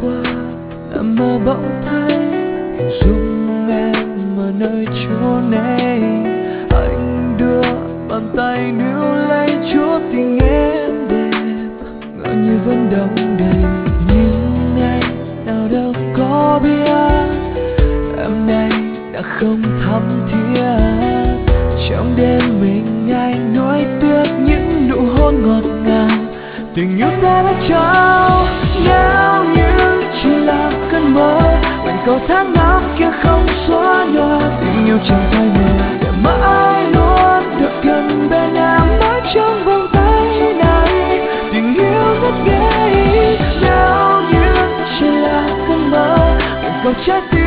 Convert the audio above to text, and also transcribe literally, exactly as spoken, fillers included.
qua là mơ bỗng thấy hình dung em ở nơi chốn này. Anh đưa bàn tay níu lấy chúa tình em đẹp, ngỡ như vẫn đông đầy. Nhưng anh nào đâu có biết em nay đã không thắm thiết. Trong đêm mình anh nuối tiếc những nụ hôn ngọt ngào tình yêu ta đã trao. Nếu như chỉ là cơn mơ, nguyện cầu tháng năm kia không xóa nhòa tình yêu chẳng phai mờ, để mãi luôn được gần bên em mãi trong vòng tay này. Tình yêu rất ghê, nếu như chỉ là cơn mơ, nguyện cầu trái tim